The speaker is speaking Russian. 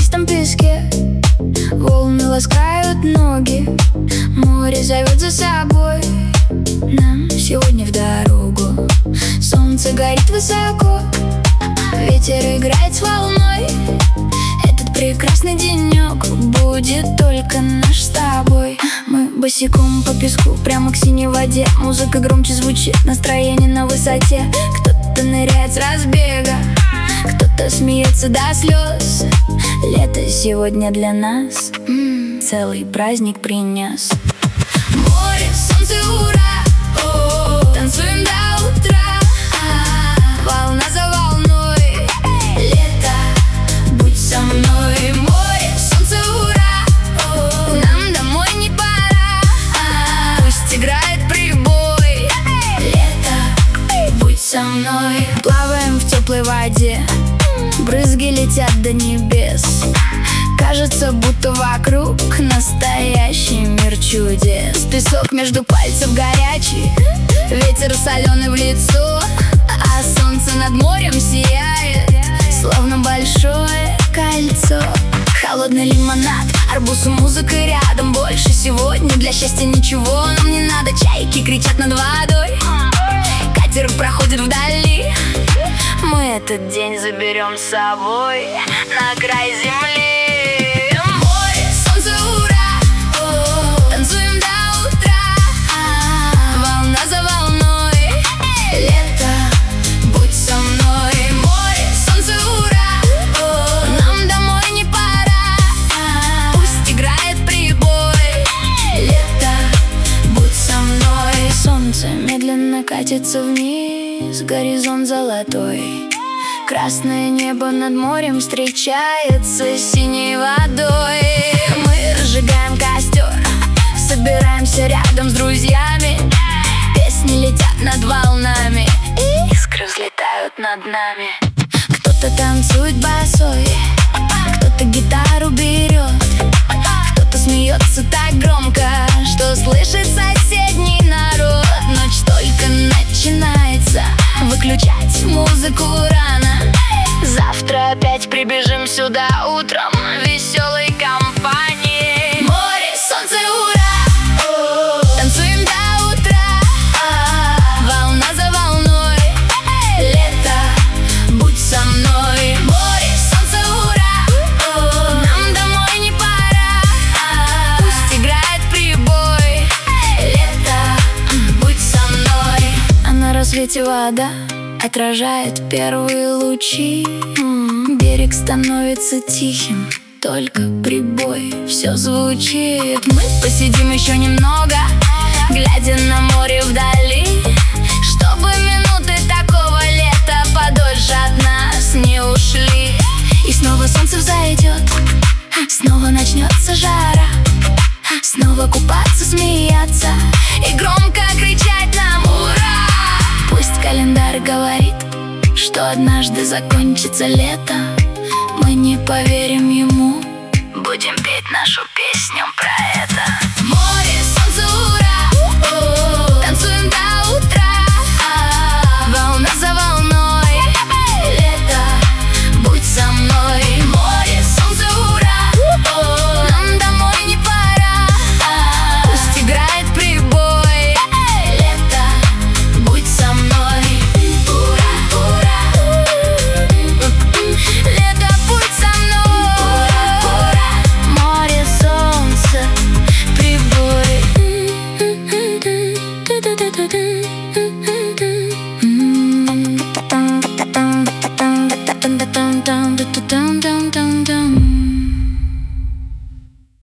чистом песке. Волны ласкают ноги, море зовет за собой. Нам сегодня в дорогу. Солнце горит высоко, ветер играет с волной. Этот прекрасный денек будет только наш с тобой. Мы босиком по песку, прямо к синей воде. Музыка громче звучит, настроение на высоте. Кто-то ныряет с разбега, кто-то смеется до слез. Лето сегодня для нас целый праздник принес. Море, солнце, ура, танцуем до утра. Волна за волной, лето, будь со мной. Море, солнце, ура, нам домой не пора. Пусть играет прибой, лето, будь со мной. Плаваем в теплой воде, брызги летят до небес. Кажется, будто вокруг настоящий мир чудес. Песок между пальцев горячий, ветер соленый в лицо, а солнце над морем сияет, словно большое кольцо. Холодный лимонад, арбуз и музыка рядом. Больше сегодня для счастья ничего нам не надо. Чайки кричат над водой, катер проходит вдали. Мы этот день заберем с собой на край земли. Море, солнце, ура, танцуем до утра. Волна за волной, лето, будь со мной. Море, солнце, ура, нам домой не пора. Пусть играет прибой, лето, будь со мной. Солнце медленно катится вниз, горизонт золотой. Красное небо над морем встречается с синей водой. Мы разжигаем костер, собираемся рядом с друзьями. Песни летят над волнами, искры взлетают над нами. Кто-то танцует босой, кто-то гитару берет, кто-то смеется так громко, что слышит соседний народ. Ночь только начинается, выключать музыку рано. Завтра опять прибежим сюда утром веселой компанией. Море, солнце, ура, танцуем до утра. Волна за волной, лето, будь со мной. Море, солнце, ура, нам домой не пора. Пусть играет прибой, лето, будь со мной. А на рассвете вода отражает первые лучи. Берег становится тихим, только прибой все звучит. Мы посидим еще немного, глядя на море вдали, чтобы минуты такого лета подольше от нас не ушли. И снова солнце взойдет, снова начнется жара, снова купаться, смеяться и громко кричать нам ура. Пусть календарь говорит, что однажды закончится лето, мы не поверим ему, будем петь нашу песню про